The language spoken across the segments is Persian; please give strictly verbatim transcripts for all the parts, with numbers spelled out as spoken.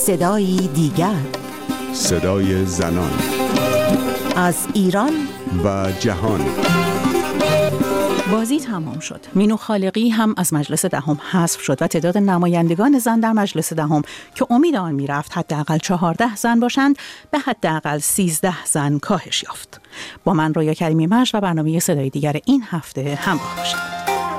صدایی دیگر، صدای زنان از ایران و جهان. بازی تمام شد. مینو خالقی هم از مجلس دهم حذف شد و تعداد نمایندگان زن در مجلس دهم که امید آن میرفت حداقل چهارده زن باشند به حداقل سیزده زن کاهش یافت. با من رویا کریمی مشت و برنامه صدای دیگر این هفته همراه باشید.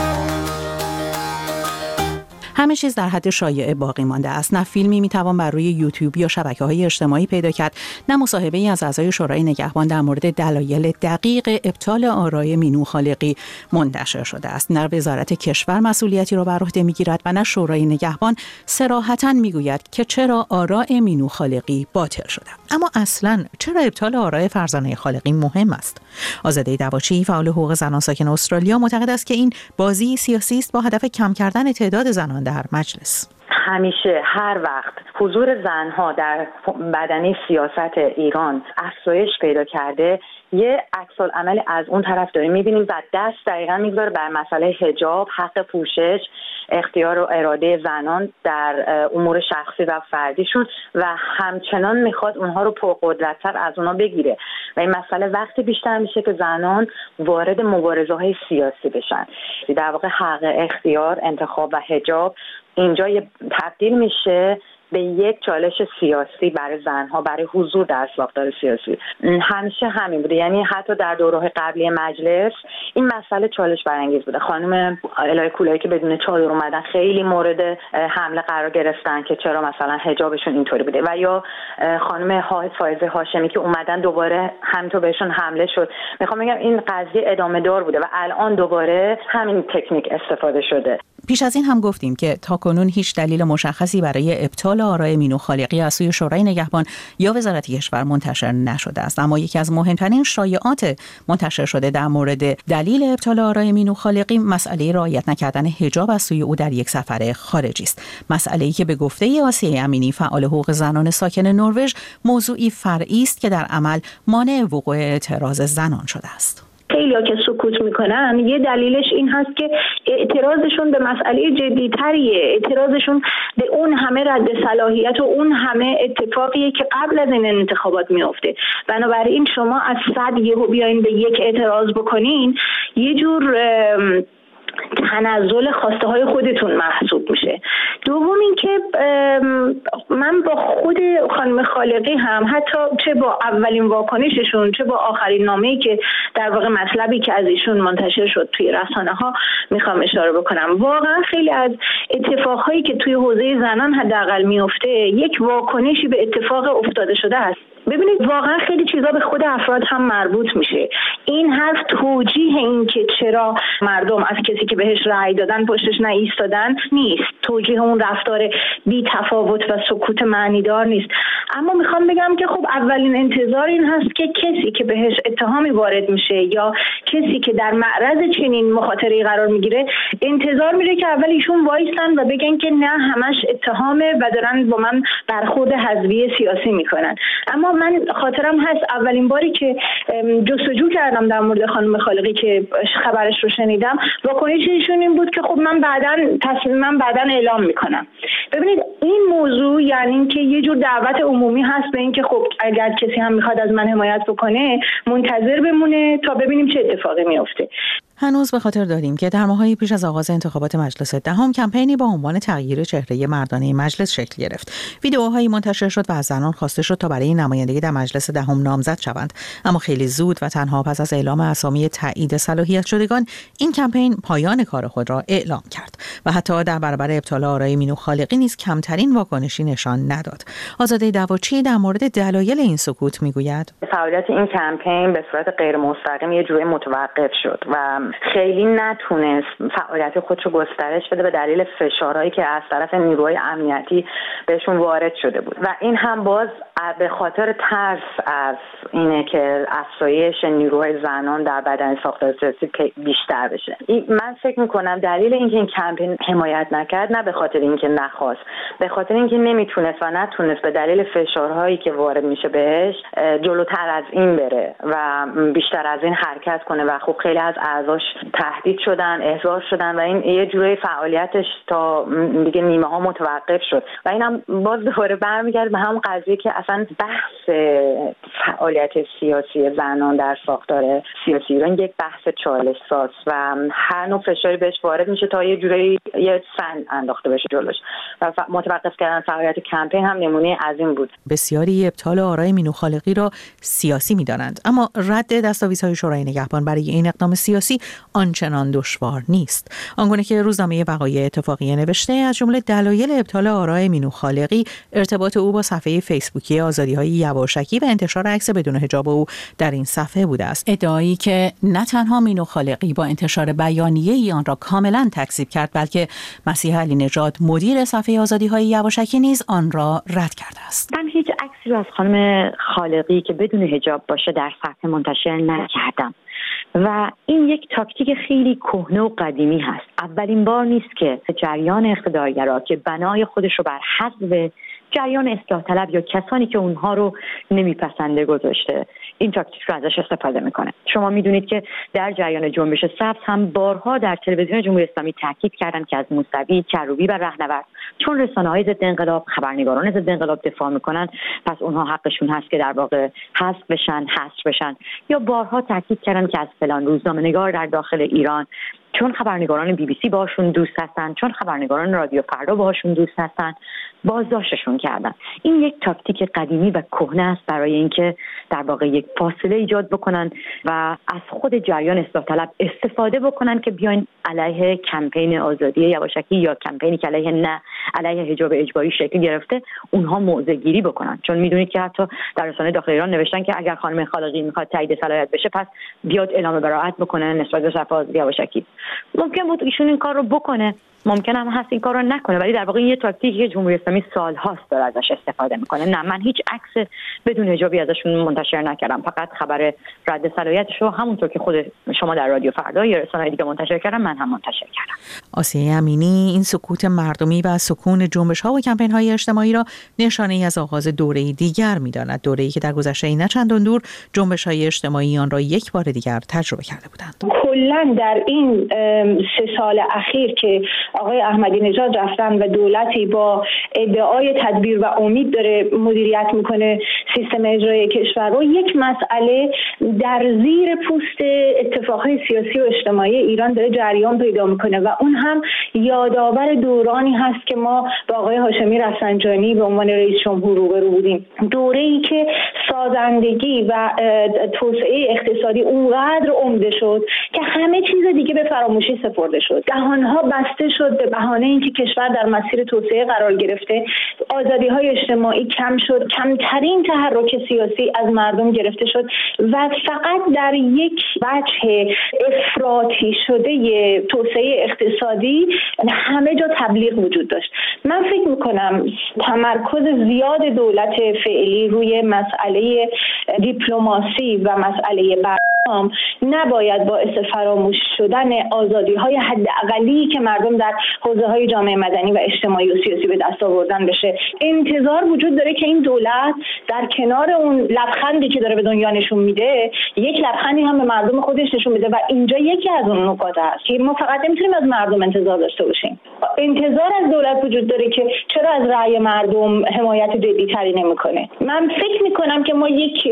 همه چیز در حد شایعه باقی مانده است. نه فیلمی میتوان بر روی یوتیوب یا شبکه‌های اجتماعی پیدا کرد، نه مصاحبه‌ای از اعضای شورای نگهبان در مورد دلایل دقیق ابطال آرای مینو خالقی منتشر شده است. نه وزارت کشور مسئولیتی را بر عهده میگیرد و نه شورای نگهبان صراحتاً میگوید که چرا آراء مینو خالقی باطل شده. اما اصلاً چرا ابطال آراء فرزانه خالقی مهم است؟ آزاده دواچی، فعال حقوق زنان ساکن استرالیا، معتقد است که این بازی سیاسی است با هدف کم کردن تعداد زنان در مجلس. همیشه هر وقت حضور زنها در بدنه سیاست ایران افزایش پیدا کرده، یه عکس‌العمل از اون طرف داریم می‌بینیم و دست دقیقاً می‌گذاره بر مسئله حجاب، حق پوشش، اختیار و اراده زنان در امور شخصی و فردیشون و همچنان میخواد اونها رو پرقدرت‌تر از اونها بگیره و این مسئله وقتی بیشتر میشه که زنان وارد مبارزه‌های سیاسی بشن. در واقع حق اختیار، انتخاب و حجاب اینجا تبدیل میشه به یک چالش سیاسی برای زنها، برای حضور در ساختار سیاسی. همیشه همین بوده، یعنی حتی در دوره‌های قبلی مجلس این مسئله چالش برانگیز بوده. خانم الهی کولایی که بدون چادر اومدن خیلی مورد حمله قرار گرفتن که چرا مثلا حجابشون اینطوری بوده، و یا خانم فائزه هاشمی که اومدن دوباره همینطور بهشون حمله شد. میخوام بگم این قضیه ادامه دار بوده و الان دوباره همین تکنیک استفاده شده. پیش از این هم گفتیم که تاکنون هیچ دلیل مشخصی برای ابطال آراء مینو خالقی از سوی شورای نگهبان یا وزارت کشور منتشر نشده است. اما یکی از مهمترین شایعات منتشر شده در مورد دلیل ابطال آراء مینو خالقی مسئله رعایت نکردن حجاب از سوی او در یک سفر خارجی است. مسئله‌ای که به گفته آسیه امینی، فعال حقوق زنان ساکن نروژ، موضوعی فرعی است که در عمل مانع وقوع اعتراض زنان شده است. خیلی‌ها که سکوت میکنن یه دلیلش این هست که اعتراضشون به مسئله جدی‌تریه، اعتراضشون به اون همه رد صلاحیت و اون همه اتفاقیه که قبل از این انتخابات میفته. بنابراین شما از صد یهو بیاین به یک اعتراض بکنین، یه جور تنزل خواسته های خودتون محسوب میشه. دوم این که من با خود خانم خالقی هم حتی چه با اولین واکنششون چه با آخرین نامه‌ای که در واقع مطلبی که از ایشون منتشر شد توی رسانه ها میخوام اشاره بکنم. واقعا خیلی از اتفاقهایی که توی حوزه زنان حداقل میفته یک واکنشی به اتفاق افتاده شده است. ببینید واقعا خیلی چیزا به خود افراد هم مربوط میشه. این حرف توجیه این که چرا مردم از کسی که بهش رأی دادن پشتش نایستادن نیست، توجیه اون رفتار بی تفاوت و سکوت معنیدار نیست. اما میخوام بگم که خب اولین انتظار این هست که کسی که بهش اتهامی وارد میشه یا کسی که در معرض چنین مخاطره‌ای قرار میگیره، انتظار میره که اول ایشون وایسن و بگن که نه همش اتهامه و دارن با من برخورد حزبی سیاسی میکنن. اما من خاطرم هست اولین باری که جستجو کردم در مورد خانم خالقی که خبرش رو شنیدم، واکنش ایشون این بود که خب من بعداً تصمیمم بعداً اعلام میکنم. ببینید این موضوع یعنی اینکه یه جور دعوت عمومی هست به اینکه خب اگر کسی هم میخواد از من حمایت بکنه منتظر بمونه تا ببینیم چه اتفاقی میفته. هنوز به خاطر داریم که در ماه‌های پیش از آغاز انتخابات مجلس دهم کمپینی با عنوان تغییر چهره مردانه مجلس شکل گرفت. ویدئوهایی منتشر شد و از زنان خواسته شد تا برای نمایندگی در مجلس دهم نامزد شوند. اما خیلی زود و تنها پس از اعلام اسامی تایید صلاحیت شدگان این کمپین پایان کار خود را اعلام کرد و حتی در برابر ابطال آراء مینو خالقی نیز کمترین واکنشی نشان نداد. آزاده دواچی در مورد دلایل این سکوت میگوید: فعالیت این کمپین به صورت غیر مستقیم یه جوری متوقف شد و خیلی نتونست فعالیت خودش رو گسترش بده به دلیل فشارهایی که از طرف نیروهای امنیتی بهشون وارد شده بود و این هم باز به خاطر ترس از اینه که افزایش نیروهای زنان در بدن ساختار سیاسی بیشتر بشه. من فکر میکنم دلیل اینکه این کمپین حمایت نکرد نه به خاطر اینکه نخواست، به خاطر اینکه نمیتونست و نتونست به دلیل فشارهایی که وارد میشه بهش جلوتر از این بره و بیشتر از این حرکت کنه و خب خیلی از اعضاش باهاش تهدید شدن، احضار شدن و این یه جوری فعالیتش تا دیگه نیمه ها متوقف شد و اینم باز دوباره برمیگرد به همون قضیه که اصلا بحث فعالیت سیاسی زنان در ساختار سیاسی ایران یک بحث چالش ساز و هر نوع فشاری بهش وارد میشه تا یه جوری یه سن انداخته بشه جلوش و متوقف کردن فعالیت کمپین هم نمونه از این بود. بسیاری ابطال آرای مینو خالقی را سیاسی می‌دانند، اما رد دستاویزهای شورای نگهبان برای این اقدام سیاسی آنچنان دشوار نیست. آنگونه که روزنامه وقایع اتفاقیه نوشته، از جمله دلایل ابطال آرای مینو خالقی ارتباط او با صفحه فیسبوکی آزادی‌های یواشکی و انتشار عکس بدون حجاب او در این صفحه بوده است. ادعایی که نه تنها مینو خالقی با انتشار بیانیه آن را کاملا تکذیب کرد، بلکه مسیح علی نژاد مدیر صفحه آزادی‌های یواشکی نیز آن را رد کرده است. من هیچ عکسی رو از خانم خالقی که بدون حجاب باشه در صفحه منتشر نکردم و این یک تاکتیک خیلی کهنه و قدیمی هست. اولین بار نیست که جریان اقتدارگرا که بنای خودش رو بر حذف جریان اصلاح طلب یا کسانی که اونها رو نمیپسنده گذاشته این تاکتیک رو ازش استفاده میکنه. شما میدونید که در جریان جنبش سبز هم بارها در تلویزیون جمهوری اسلامی تاکید کردن که از موسوی، کروبی و رهنورد چون رسانه‌های ضد انقلاب، خبرنگاران ضد انقلاب دفاع میکنن، پس اونها حقشون هست که در واقع حذف بشن، حذف بشن. یا بارها تاکید کردن که از فلان روزنامه‌نگار در داخل ایران چون خبرنگاران بی بی سی باشون دوست هستن، چون خبرنگاران رادیو فردا باشون دوست هستن، بازداشتشون کردن. این یک تاکتیک قدیمی و کهنه است برای اینکه در واقع یک فاصله ایجاد بکنن و از خود جریان اصلاح طلب استفاده بکنن که بیاین علیه کمپین آزادی یواشکی یا کمپینی که علیه نه علیه حجاب اجباری شکل گرفته اونها موضع گیری بکنن. چون میدونید که حتی در رسانه داخل ایران نوشتن که اگر خانم خالقی میخواد تایید صلاحیت بشه پس بیاد اعلام براءت بکنه نسبت به صفحه آزادی یواشکی. ممکن بود ایشون این کار رو بکنه، ممکن هم هست این کار رو نکنه، ولی در واقع این یه تاکتیکی که جمهوری اسلامی سال‌هاست داره ازش استفاده میکنه. نه، من هیچ عکس بدون حجابی ازشون منتشر نکردم، فقط خبر رد صلاحیتش رو همونطور که خود شما در رادیو فردا یا رسانه‌های دیگه منتشر کردن من هم منتشر کردم. آسیه امینی این سکوت مردمی و سکون جنبش‌ها و کمپین‌های اجتماعی را نشانه‌ای از آغاز دوره‌ای دیگر می‌داند، دوره‌ای که در گذشته نه چندان دور جنبش‌های اجتماعی آن را یک بار دیگر تجربه کرده بودند. کلاً در این سه سال اخیر که آقای احمدی نژاد رفتن و دولتی با ادعای تدبیر و امید داره مدیریت میکنه سیستم اجرایی کشور رو، یک مسئله در زیر پوست اتفاقهای سیاسی و اجتماعی ایران داره جریان پیدا میکنه و اون هم یادآور دورانی هست که ما با آقای هاشمی رفسنجانی به عنوان رئیس جمهور روبرو بودیم. دوره‌ای که سازندگی و توسعه اقتصادی اونقدر عمده شد که همه چیز دیگه به فراموشی سپرده شد. دهانها بسته شد به بهانه اینکه کشور در مسیر توسعه قرار گرفته، آزادی‌های اجتماعی کم شد، کمترین تحرک سیاسی از مردم گرفته شد و فقط در یک وجه افراطی شده توسعه اقتصادی همه جا تبلیغ وجود داشت. من فکر می‌کنم تمرکز زیاد دولت فعلی روی مسئله دیپلماسی و مسئله برنامه نباید باعث فراموش شدن آزادی‌های حداقلی که مردم در حوزه‌های جامعه مدنی و اجتماعی و سیاسی به دست آوردن بشه. انتظار وجود داره که این دولت در کنار اون لبخندی که داره به دنیا نشون میده، یک لبخندی هم به مردم خودش نشون میده و اینجا یکی از اون نکات هست که ما فقط نمیتونیم از مردم انتظار داشته باشیم. انتظار از دولت وجود داره که چرا از رأی مردم حمایت جدی‌تری نمیکنه. من فکر میکنم که ما یک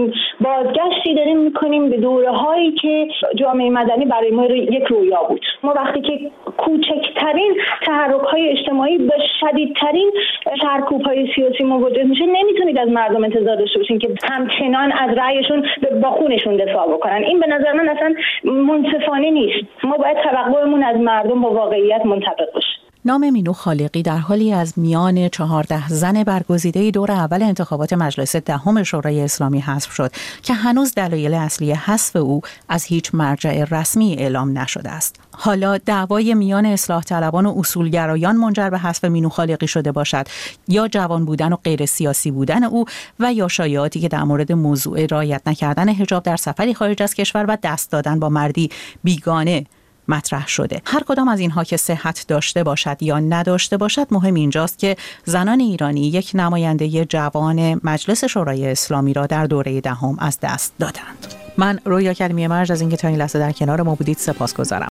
بازگشتی داریم میکنیم به دوره‌هایی که جامعه مدنی برای ما یک رویا بود. ما وقتی که کوچکترین تحرک‌های اجتماعی به شدیدترین سرکوب‌های سیاسی مواجه میشه، نمیتونید از مردم انتظار داشته باشین که همچنان از رأیشون با خونشون دفاع بکنن. این به نظر من اصلا منصفانه نیست. ما باید توقعمون از مردم با واقعیت منطبق باشه. نام مینو خالقی در حالی از میان چهارده زن برگزیده دور اول انتخابات مجلس دهم شورای اسلامی حذف شد که هنوز دلایل اصلی حذف او از هیچ مرجع رسمی اعلام نشده است. حالا دعوای میان اصلاح طلبان و اصولگرایان منجر به حذف مینو خالقی شده باشد یا جوان بودن و غیر سیاسی بودن او و یا شایعاتی که در مورد موضوع رعایت نکردن حجاب در سفری خارج از کشور و دست دادن با مردی بیگانه مطرح شده. هر کدام از اینها که صحت داشته باشد یا نداشته باشد، مهم اینجاست که زنان ایرانی یک نماینده جوان مجلس شورای اسلامی را در دوره دهم از دست دادند. من رویا کریمی مرج از اینکه تا این لحظه در کنار ما بودید سپاسگزارم.